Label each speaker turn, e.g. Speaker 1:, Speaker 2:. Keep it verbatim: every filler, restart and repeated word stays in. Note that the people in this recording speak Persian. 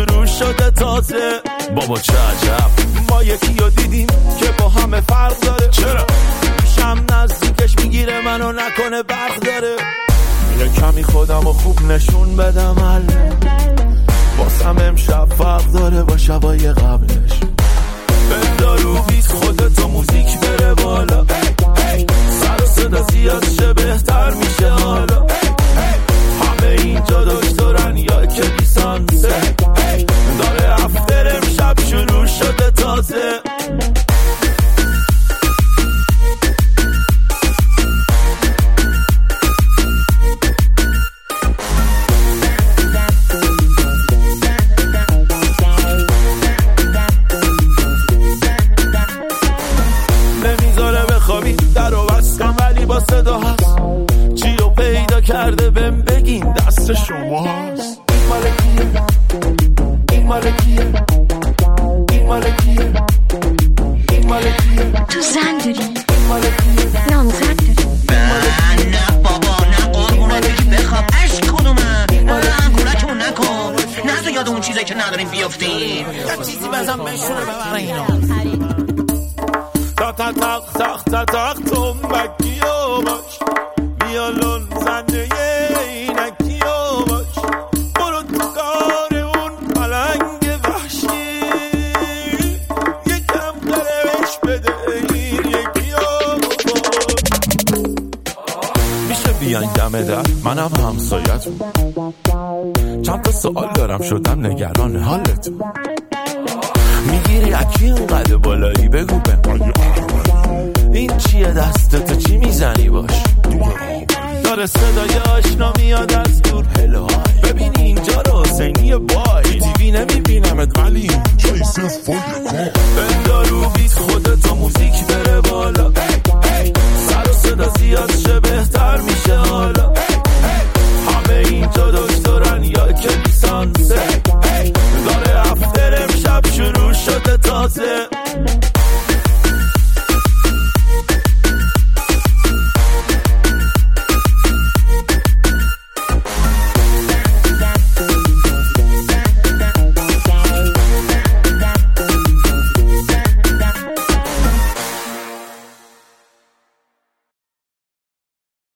Speaker 1: شروع شده تازه. بابا چه عجب ما یکی رو دیدیم که با همه فرق داره. چرا؟ میشم نزدیکش میگیره منو نکنه برق داره. یه کمی خودم رو خوب نشون بدم حله واسم امشب فرق داره با شبای قبلش. بندارو بیت خودتو موزیک بره بالا. سر و صدا زیاد شه بهتر میشه حالا. همه اینجا دکترن یا که لیسانسه. داره افتر امشب شروع شده تازه. در و بستم ولی با صدا هست. چی رو پیدا کرده بهم بگین دست شما هست. این مال کیه؟ این مال کیه؟ این مال کیه؟ این مال کیه؟
Speaker 2: تو زن داری؟
Speaker 1: این مال کیه؟
Speaker 2: نامزد داری؟
Speaker 3: نه نه بابا نه قربونه بگی بخواب اش کدومه کلکمون نکن نزد یاد اون چیزایی که نداریم بیافتیم.
Speaker 1: یه چیزی بزن بشونه ببره اینا. تا تا تا تا تا تا تنبکیو باش. بیالون زنده اینکیو باش. برو تو کار اون پلنگ وحشی. یکم قربش بده این یکیو باش. میشه بیاین دم در منم همسایتون. چند تا سوال دارم شدم نگران حالتون. میگیری اکی اونقدر بالایی بگو بهم این چیه دستتو چی میزنی باش. داره صدای آشنا میاد از دور. هلو ببینی اینجا رو حسینی بای تیوی نمیبینمت ولی اینجایی صرف فای کار. بندارو بیت خودتو موزیک بره بالا. سر و صدا زیاد شه بهتر میشه حالا. همه اینجا دکترن یا که لیسانسه. داره افتر امشب شروع شده تازه.